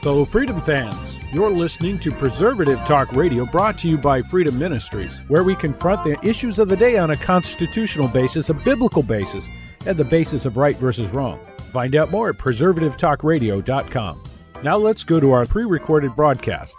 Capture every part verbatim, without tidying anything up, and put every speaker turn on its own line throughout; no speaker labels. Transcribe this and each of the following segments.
fellow Freedom fans. You're listening to Preservative Talk Radio, brought to you by Freedom Ministries, where we confront the issues of the day on a constitutional basis, a biblical basis, and the basis of right versus wrong. Find out more at preservative talk radio dot com. Now let's go to our pre-recorded broadcast.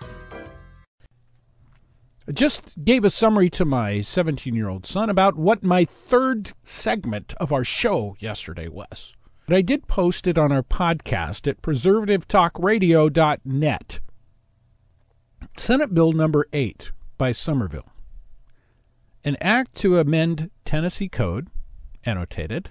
I just gave a summary to my seventeen-year-old son about what my third segment of our show yesterday was. But I did post it on our podcast at preservative talk radio dot net. Senate Bill number eight by Somerville. An act to amend Tennessee Code, annotated,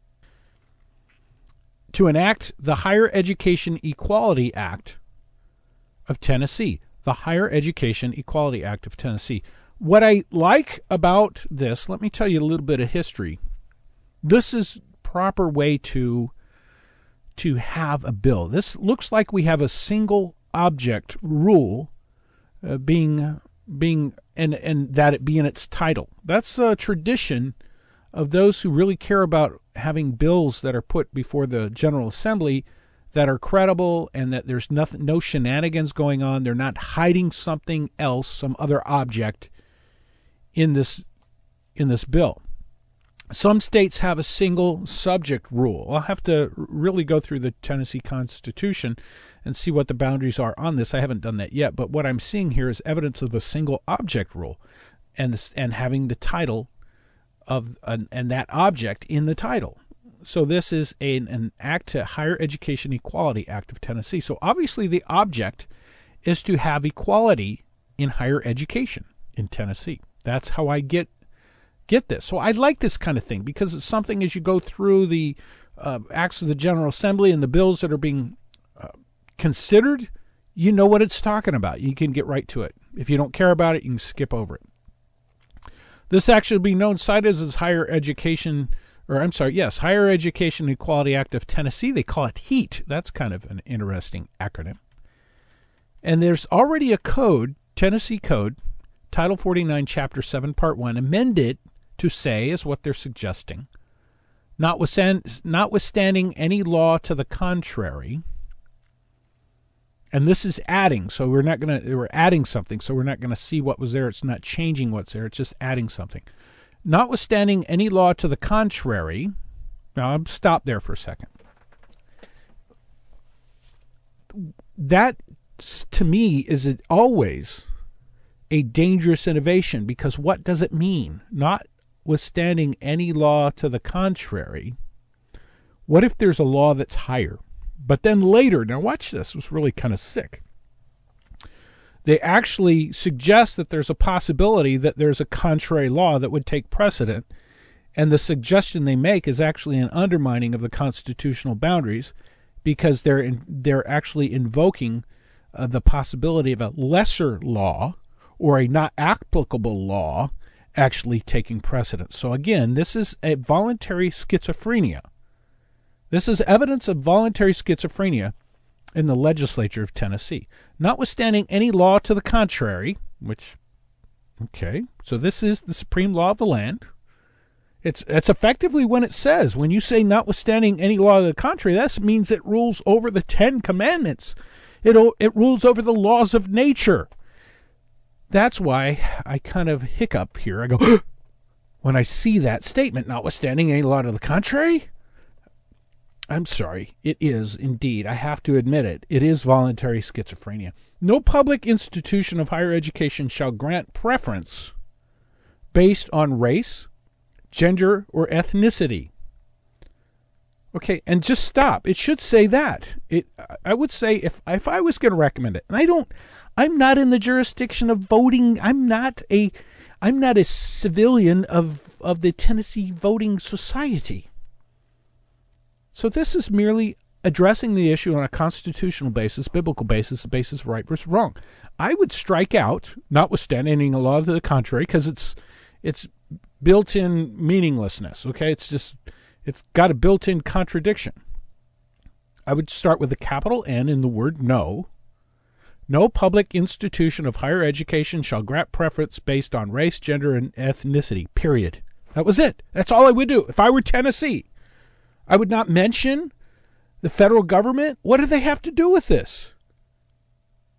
to enact the Higher Education Equality Act of Tennessee. The Higher Education Equality Act of Tennessee. What I like about this, let me tell you a little bit of history. This is proper way to to have a bill. This looks like we have a single object rule uh, being being and and that it be in its title. That's a tradition of those who really care about having bills that are put before the General Assembly that are credible and that there's nothing, no shenanigans going on. They're not hiding something else, some other object in this in this bill. Some states have a single subject rule. I'll have to really go through the Tennessee Constitution and see what the boundaries are on this. I haven't done that yet, but what I'm seeing here is evidence of a single object rule and and having the title of an, and that object in the title. So this is an, an act to Higher Education Equality Act of Tennessee. So obviously the object is to have equality in higher education in Tennessee. That's how I get get this. So I like this kind of thing because it's something as you go through the uh, acts of the General Assembly and the bills that are being uh, considered, you know what it's talking about. You can get right to it. If you don't care about it, you can skip over it. This act should be known cited as Higher Education, or I'm sorry, yes, Higher Education Equality Act of Tennessee. They call it HEAT. That's kind of an interesting acronym. And there's already a code, Tennessee Code, Title forty-nine, Chapter seven, Part one, amended to say, is what they're suggesting, notwithstand, notwithstanding any law to the contrary, and this is adding, so we're not going to, we're adding something, so we're not going to see what was there. It's not changing what's there. It's just adding something. Notwithstanding any law to the contrary, now I'm stop there for a second. That, to me, is always a dangerous innovation, because what does it mean? Notwithstanding any law to the contrary. What if there's a law that's higher? But then later, now watch this, it was really kind of sick. They actually suggest that there's a possibility that there's a contrary law that would take precedent, and the suggestion they make is actually an undermining of the constitutional boundaries, because they're in, they're actually invoking uh, the possibility of a lesser law or a not applicable law actually taking precedence. So again, this is a voluntary schizophrenia. This is evidence of voluntary schizophrenia in the legislature of Tennessee. Notwithstanding any law to the contrary, which, okay, so this is the supreme law of the land. It's it's effectively when it says, when you say notwithstanding any law to the contrary, that means it rules over the Ten Commandments. It, it rules over the laws of nature. That's why I kind of hiccup here. I go, when I see that statement, notwithstanding any law to the contrary, I'm sorry, it is indeed, I have to admit it, it is voluntary schizophrenia. No public institution of higher education shall grant preference based on race, gender, or ethnicity. Okay, and just stop. It should say that. It. I would say if if I was going to recommend it, and I don't, I'm not in the jurisdiction of voting. I'm not a, I'm not a civilian of of the Tennessee Voting Society. So this is merely addressing the issue on a constitutional basis, biblical basis, the basis of right versus wrong. I would strike out, notwithstanding any law to the contrary, because it's it's built-in meaninglessness. Okay, it's just it's got a built-in contradiction. I would start with a capital N in the word no. No public institution of higher education shall grant preference based on race, gender, and ethnicity, period. That was it. That's all I would do. If I were Tennessee, I would not mention the federal government. What do they have to do with this?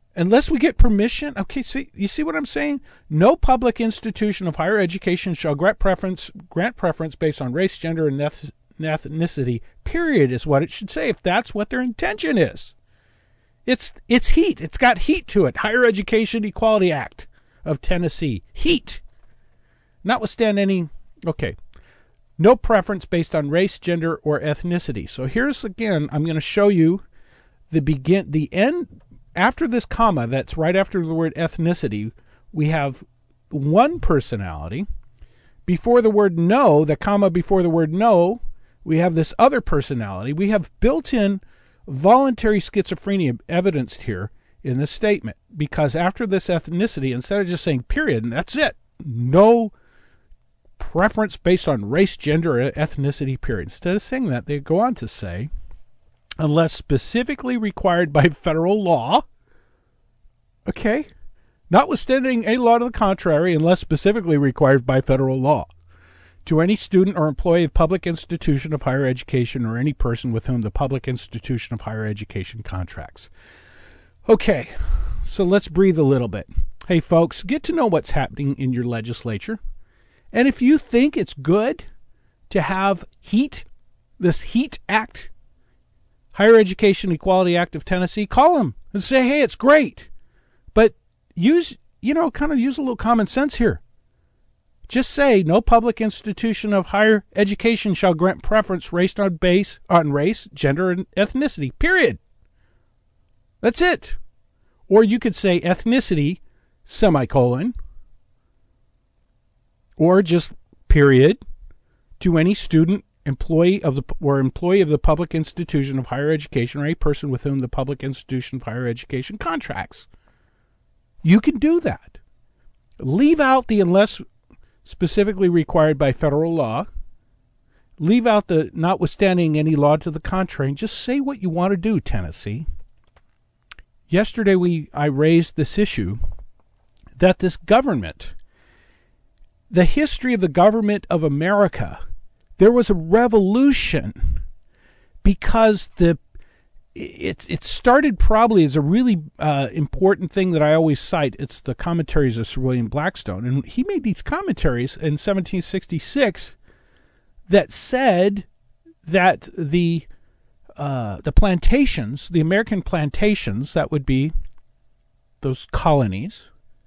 Unless we get permission. Okay, see, you see what I'm saying? No public institution of higher education shall grant preference grant preference based on race, gender, and ethnicity, period, is what it should say if that's what their intention is. It's it's heat. It's got heat to it. Higher Education Equality Act of Tennessee. Heat. Notwithstanding any, okay, no preference based on race, gender, or ethnicity. So here's, again, I'm going to show you the begin, the end, after this comma, that's right after the word ethnicity, we have one personality. Before the word no, the comma before the word no, we have this other personality. We have built-in voluntary schizophrenia evidenced here in this statement, because after this ethnicity, instead of just saying period, and that's it, no preference based on race, gender, or ethnicity, period. Instead of saying that, they go on to say, unless specifically required by federal law, okay, notwithstanding a law to the contrary, unless specifically required by federal law, to any student or employee of public institution of higher education or any person with whom the public institution of higher education contracts. Okay, so let's breathe a little bit. Hey, folks, get to know what's happening in your legislature. And if you think it's good to have HEAT, this HEAT Act, Higher Education Equality Act of Tennessee, call them and say, hey, it's great. But use, you know, kind of use a little common sense here. Just say no public institution of higher education shall grant preference based on base on race, gender, and ethnicity. Period. That's it. Or you could say ethnicity, semicolon, or just period, to any student, employee of the or employee of the public institution of higher education or a person with whom the public institution of higher education contracts. You can do that. Leave out the unless specifically required by federal law. Leave out the notwithstanding any law to the contrary. Just say what you want to do, Tennessee. Yesterday we I raised this issue that this government, the history of the government of America, there was a revolution because the it it started probably as a really uh, important thing that I always cite. It's the commentaries of Sir William Blackstone, and he made these commentaries in seventeen sixty-six that said that the uh, the plantations, the American plantations, that would be those colonies,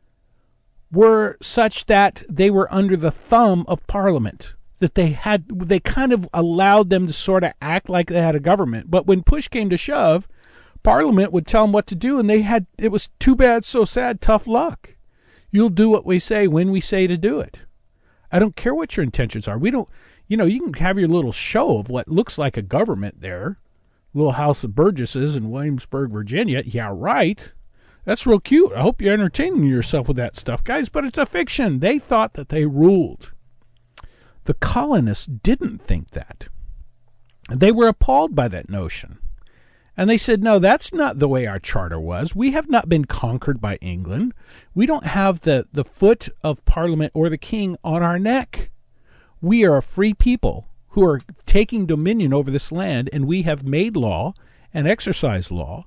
were such that they were under the thumb of Parliament. That they had, they kind of allowed them to sort of act like they had a government. But when push came to shove, Parliament would tell them what to do, and they had, it was too bad, so sad, tough luck. You'll do what we say when we say to do it. I don't care what your intentions are. We don't, you know, you can have your little show of what looks like a government there. Little House of Burgesses in Williamsburg, Virginia. Yeah, right. That's real cute. I hope you're entertaining yourself with that stuff, guys, but it's a fiction. They thought that they ruled. The colonists didn't think that. They were appalled by that notion. And they said, no, that's not the way our charter was. We have not been conquered by England. We don't have the, the foot of Parliament or the king on our neck. We are a free people who are taking dominion over this land, and we have made law and exercised law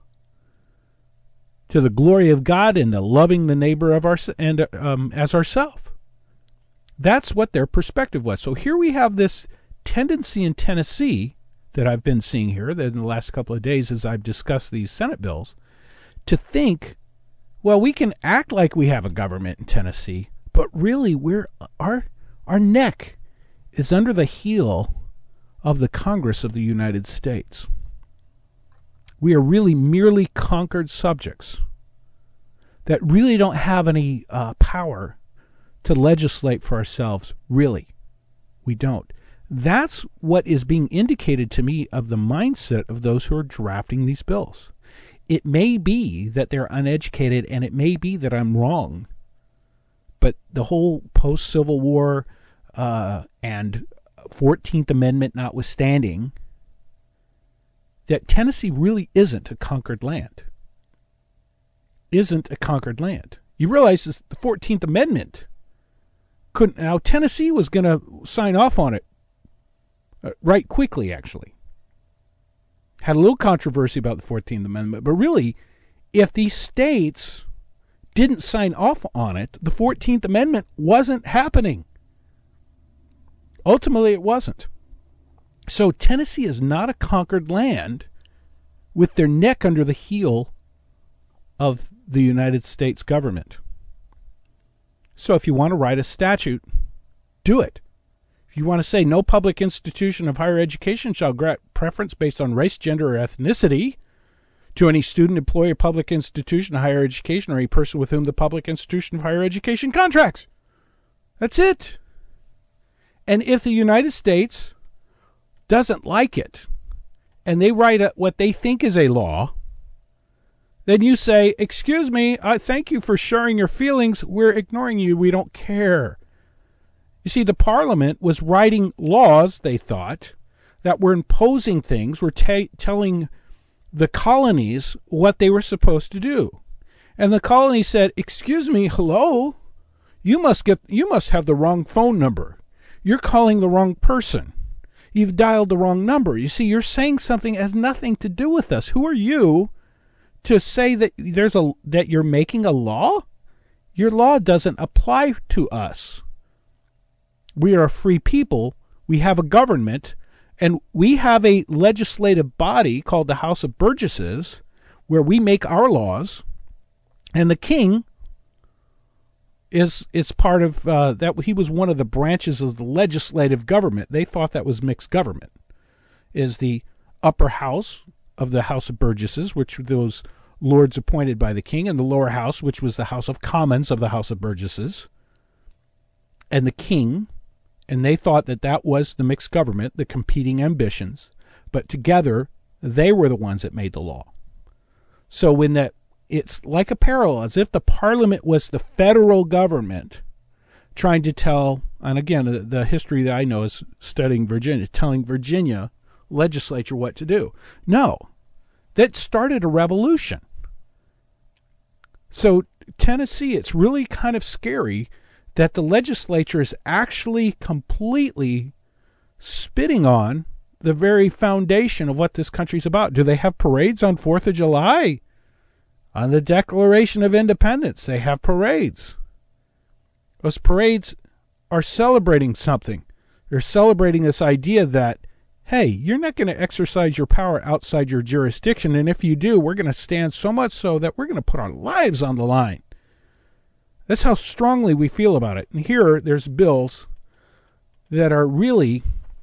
to the glory of God and the loving the neighbor of our and um, as ourselves. That's what their perspective was. So here we have this tendency in Tennessee that I've been seeing here that in the last couple of days as I've discussed these Senate bills, to think, well, we can act like we have a government in Tennessee, but really we're our our neck is under the heel of the Congress of the United States. We are really merely conquered subjects that really don't have any uh, power to legislate for ourselves, really. We don't. That's what is being indicated to me of the mindset of those who are drafting these bills. It may be that they're uneducated, and it may be that I'm wrong, but the whole post-Civil War uh, and fourteenth Amendment notwithstanding, that Tennessee really isn't a conquered land. Isn't a conquered land. You realize this, the fourteenth Amendment couldn't. Now, Tennessee was going to sign off on it uh, right quickly, actually. Had a little controversy about the fourteenth Amendment, but really, if these states didn't sign off on it, the fourteenth Amendment wasn't happening. Ultimately, it wasn't. So Tennessee is not a conquered land with their neck under the heel of the United States government. So if you want to write a statute, do it. If you want to say no public institution of higher education shall grant preference based on race, gender, or ethnicity to any student, employee, or public institution of higher education, or any person with whom the public institution of higher education contracts. That's it. And if the United States doesn't like it, and they write a, what they think is a law, then you say, excuse me, I thank you for sharing your feelings. We're ignoring you. We don't care. You see, the Parliament was writing laws, they thought, that were imposing things, were ta- telling the colonies what they were supposed to do. And the colonies said, excuse me, hello? You must get, you must have the wrong phone number. You're calling the wrong person. You've dialed the wrong number. You see, you're saying something that has nothing to do with us. Who are you to say that there's a that you're making a law? Your law doesn't apply to us. We are a free people. We have a government, and we have a legislative body called the House of Burgesses, where we make our laws, and the king is is part of uh, that. He was one of the branches of the legislative government. They thought that was mixed government. Is the upper house of the House of Burgesses, which were those lords appointed by the king, and the lower house, which was the House of Commons of the House of Burgesses, and the king. And they thought that that was the mixed government, the competing ambitions. But together, they were the ones that made the law. So when that, it's like a parallel, as if the Parliament was the federal government trying to tell, and again, the, the history that I know is studying Virginia, telling Virginia legislature what to do. No, that started a revolution. So Tennessee, it's really kind of scary that the legislature is actually completely spitting on the very foundation of what this country's about. Do they have parades on fourth of July? On the Declaration of Independence, they have parades. Those parades are celebrating something. They're celebrating this idea that, hey, you're not going to exercise your power outside your jurisdiction, and if you do, we're going to stand so much so that we're going to put our lives on the line. That's how strongly we feel about it. And here, there's bills that are really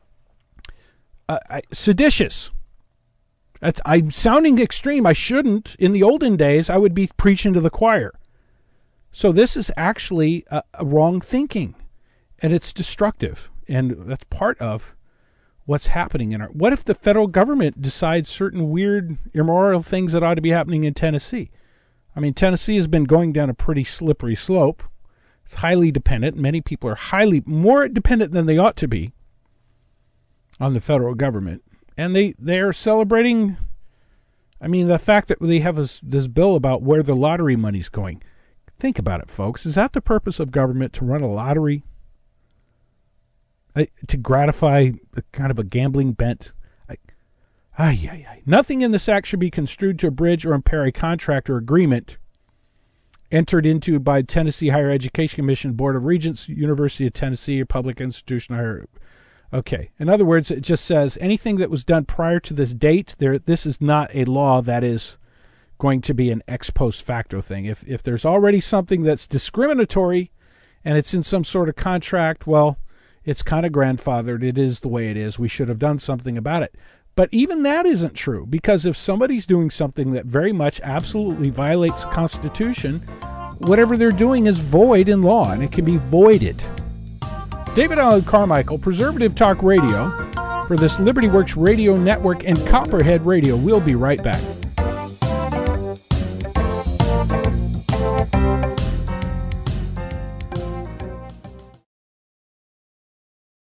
uh, I, seditious. That's, I'm sounding extreme. I shouldn't. In the olden days, I would be preaching to the choir. So this is actually a, a wrong thinking, and it's destructive. And that's part of what's happening in our... What if the federal government decides certain weird, immoral things that ought to be happening in Tennessee? I mean, Tennessee has been going down a pretty slippery slope. It's highly dependent. Many people are highly more dependent than they ought to be on the federal government. And they, they're celebrating, I mean, the fact that they have this, this bill about where the lottery money's going. Think about it, folks. Is that the purpose of government, to run a lottery? Uh, to gratify a kind of a gambling bent? Ay, ay, ay. Nothing in this act should be construed to abridge or impair a contract or agreement entered into by Tennessee Higher Education Commission, Board of Regents, University of Tennessee, or public institution. Higher. Okay. In other words, it just says anything that was done prior to this date, there. This is not a law that is going to be an ex post facto thing. If if there's already something that's discriminatory and it's in some sort of contract, well, it's kind of grandfathered. It is the way it is. We should have done something about it. But even that isn't true, because if somebody's doing something that very much absolutely violates the Constitution, whatever they're doing is void in law, and it can be voided. David Allen Carmichael, Preservative Talk Radio, for this Liberty Works Radio Network and Copperhead Radio. We'll be right back.